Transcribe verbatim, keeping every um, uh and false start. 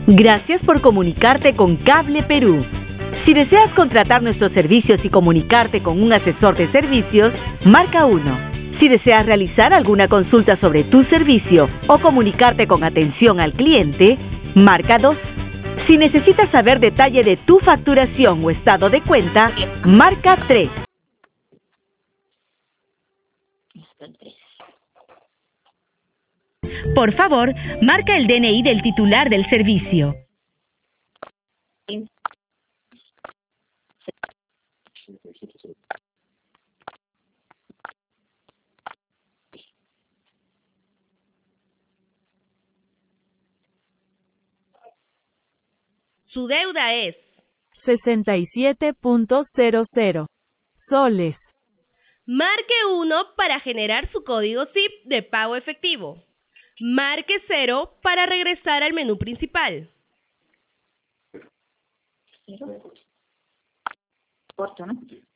Gracias por comunicarte con Cable Perú. Si deseas contratar nuestros servicios y comunicarte con un asesor de servicios, marca uno. Si deseas realizar alguna consulta sobre tu servicio o comunicarte con atención al cliente, marca dos. Si necesitas saber detalle de tu facturación o estado de cuenta, marca tres. Por favor, marca el D N I del titular del servicio. Su deuda es sesenta y siete punto cero cero soles. Marque uno para generar su código S I P de pago efectivo. Marque cero para regresar al menú principal. Corto, ¿no?